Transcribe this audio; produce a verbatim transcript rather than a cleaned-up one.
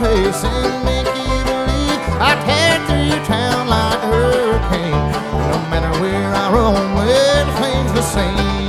face and make you believe I tear through your town like a hurricane. No matter where I roam, well, things the same.